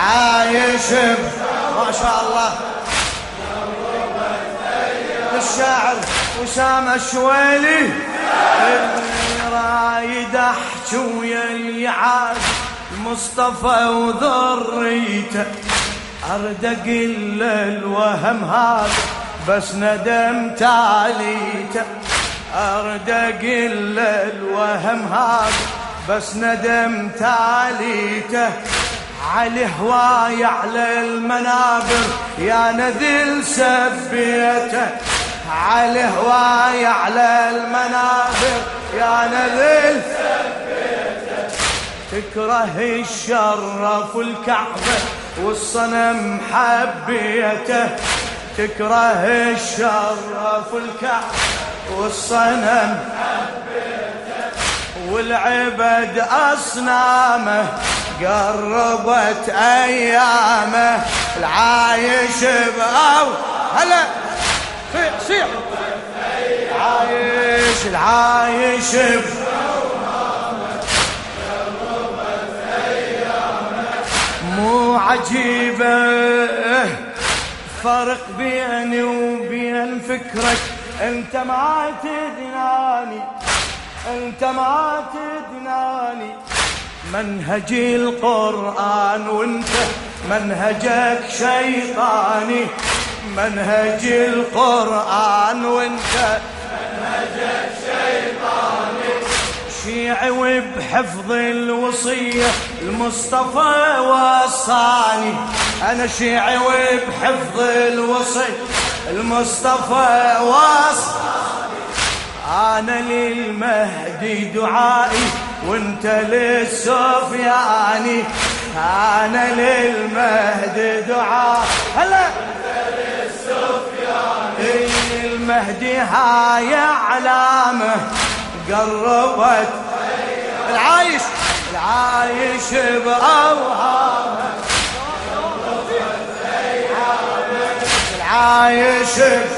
العايش ما شاء الله الشاعر وسام الشويلي اللي رايد احكي ويا اليعاد مصطفى وذريته ارد اقل الوهم هذا بس ندمت عليته ارد اقل الوهم هذا بس ندمت عليته على هواي على المنابر يا نذل سبيته على هواي على المنابر يا نذل سبيته تكره الشرف الكعبة والصنم حبيته تكره الشرف الكعبة والصنم حبيته والعبد أصنامه قربت أيامه العايش بأو هلا صيح عايش العايش مو عجيبة فرق بيني وبين فكرك انت ما تدناني انت ما تدناني منهج القرآن وانت منهجك شيطاني منهج القرآن وانت منهجك شيطاني شيعي وبحفظ الوصية المصطفى وصاني انا شيعي وبحفظ الوصية المصطفى وصاني انا للمهدي دعائي وانت للسفياني انا للمهدي دعاء هلا انت للسفياني المهدي هاي علامه قربت العايش العايش باوهامه العايش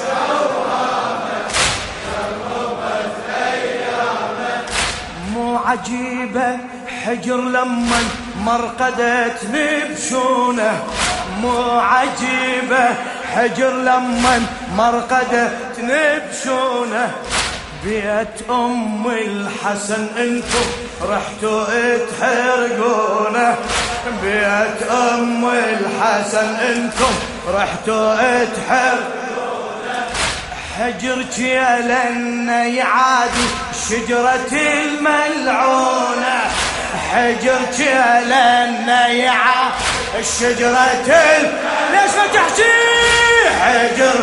عجيبة حجر لما مرقدتني بشونه مو عجيبة حجر لما مرقدتني بشونه بيت أم الحسن انتم رحتوا تحرقونه بيت أم الحسن انتم رحتوا تحرقونه حجرك يا لنا يعادي شجرة الملعونة حجرك يا لنا يعادي الشجرة ليش ما تحكي حجر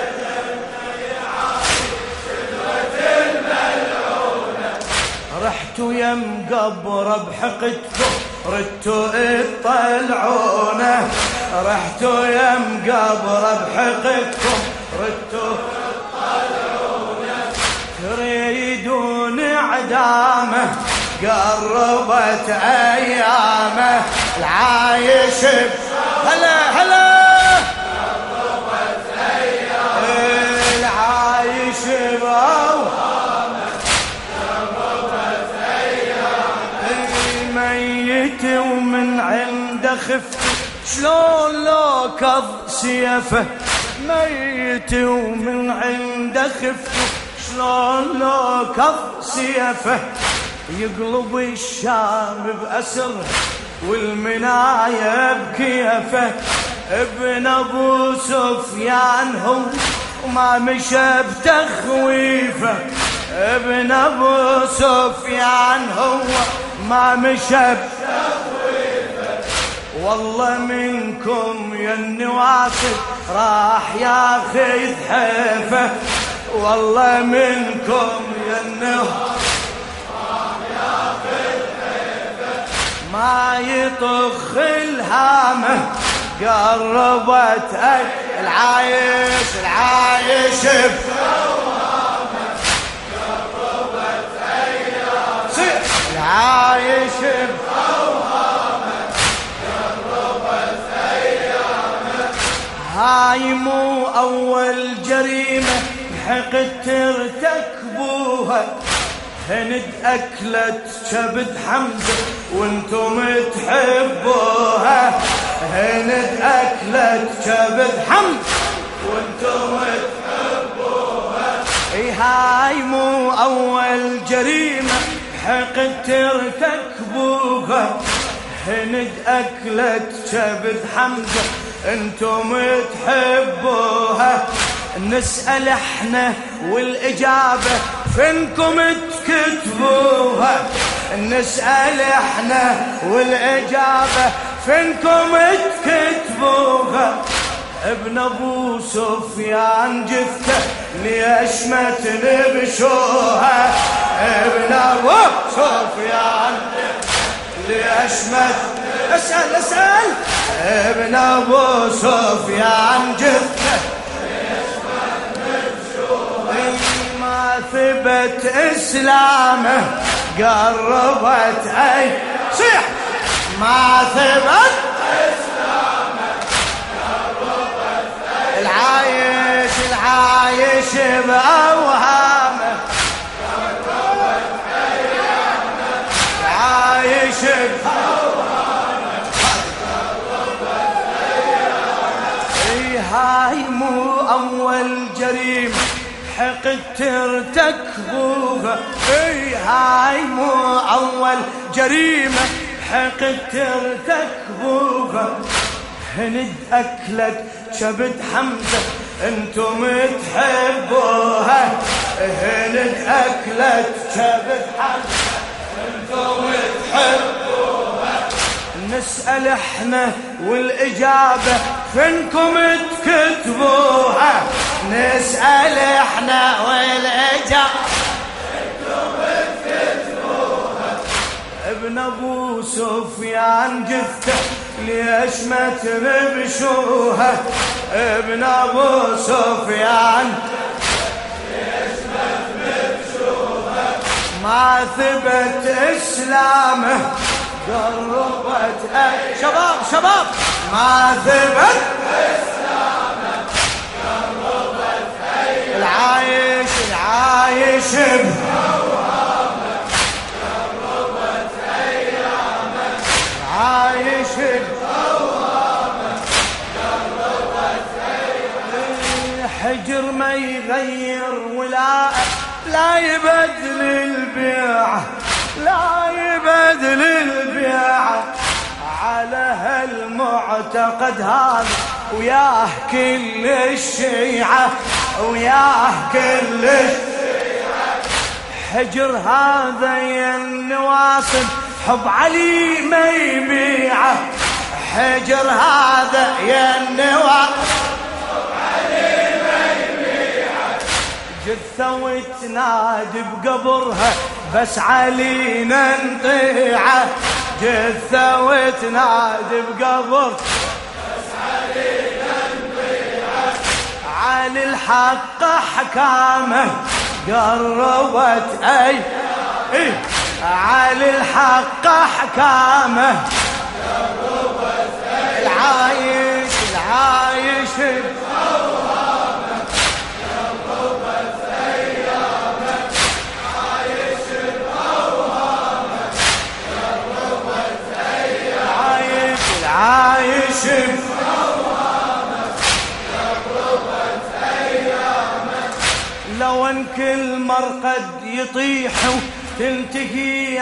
رحتوا يم قبر بحقدكم ردتوا تطلعونه رحتوا يم قبر بحقدكم ردتوا تطلعونه تريدون اعدامه قربت ايامه العايش هلا هلا قربت ايامه العايش بأوهامه قربت ايامه الميت ومن عنده خفت شلون لو كض سيفه ميت ومن عنده خفت شلون لو كض سيفه يقلب الشام بأسر والمناية بكيفه ابن ابو سفيان هو وما مشى بتخويفه ابن ابو سفيان هو ما مشى بتخويفه والله منكم يا النواصب راح ياخذ حيفه والله منكم يا النواصب ما يطخ الهامه قربت العايش العايش بأوهامه قربت ايامه العايش بأوهامه قربت ايامه هاي مو اول جريمه حقد ترتكبوها هند أكلت كبد حمزة وانتم تحبوها هند أكلت كبد حمد وانتم تحبوها. هاي مو أول جريمة حقد ترتكبوها. هند أكلت كبد حمزة انتم تحبوها. نسأل احنا والإجابة فينكم تكتبوها. نسأل احنا والإجابة فينكم تكتبوها. ابن ابو سفيان جثته ليش ما تنبشوها. ابن ابو سفيان ليش ما اسأل ابن ابو سفيان جثته ليش ما تنبشوها. ما ثبت اسلامه قربت اي صيح. ما ثبت العايش بأوهامه. العايش بأوهامه. هاي مو أول جريمة حقد ترتكبوها. هاي مو أول جريمة حقد ترتكبوها. هند أكلت كبد حمزة انتم تحبوها. هند أكلت كبد حمزة انتم تحبوها. نسأل احنا والإجابة فينكم تكتبوها. نسأل احنا والإجابة فينكم تكتبوها. ابن ابو سفيان جثته ليش ما تنبشوها. ابن ابو سفيان ليش ما تنبشوها. ما ثبت اسلامه قربت شباب ما ثبت اسلامه قربت العايش بأوهامه. قربت ايامه عايش بأوهامه. قربت ايامه. حجر ما يغير ولا لا يبدل البيعه. لا يبدل البيعه على هالمعتقد هذا. وياه كل الشيعة وياه كل الشيعة. حجر هذا يا النواصب حب علي ما يبيعه. حجر هذا يا النواصب حب علي ما يبيعه. جثة وتنادي بقبرها بس علينا نطيعه. جثة وتنادي بقبر بس علينا نطيعه. علي الحق حكامه قربت اي علي الحق حكامه قربت اي. العايش بأوهامه. قربت ايامه عايش بأوهامه. قربت ايامه العايش بأوهامه. قربت ايامه. لو ان كل مرقد يطيح تنتهي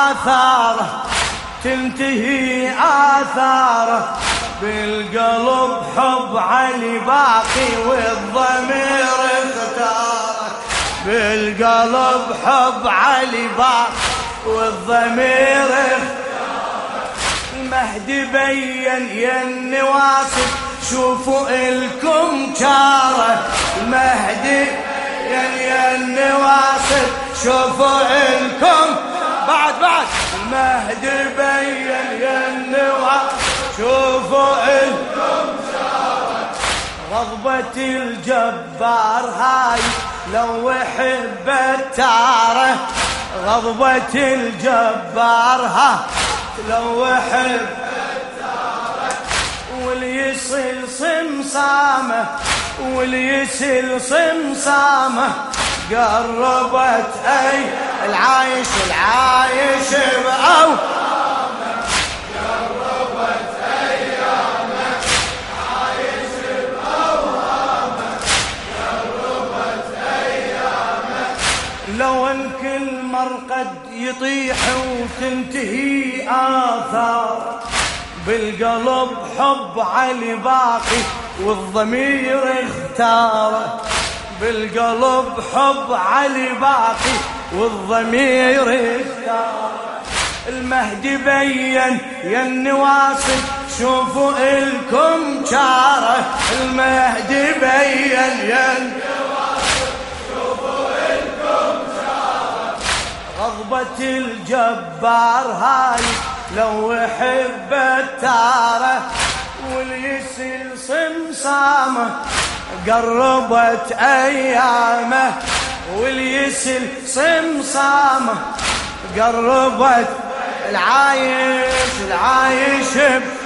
آثاره. بالقلب حب علي باقي والضمير اختاره. بالقلب حب علي باقي والضمير اختاره. المهدي بين يا النواصب شوفوا الكم جاره. المهدي بين يا النواصب شوفوا الكم بعد المهدي بين يا النواصب شوفوا الكم جاره. رغبة الجبار هاي لو يحب التاره. غضبة الجبار هاي لو يحب التاره. واليصل صمصامه قربت اي العايش بأوهامه. قربت ايامه لو الكل مرقد يطيح وتنتهي آثار، بالقلب حب علي باقي والضمير اختاره، بالقلب حب علي باقي والضمير اختاره. المهدي بين يا النواصب شوفوا الكم شاره، المهدي بين يا النواصب شوفوا الكم شاره. غضبة الجبار هاي لو يحب التاره، واليسل صمصامه قربت ايامه، واليسل صمصامه قربت العايش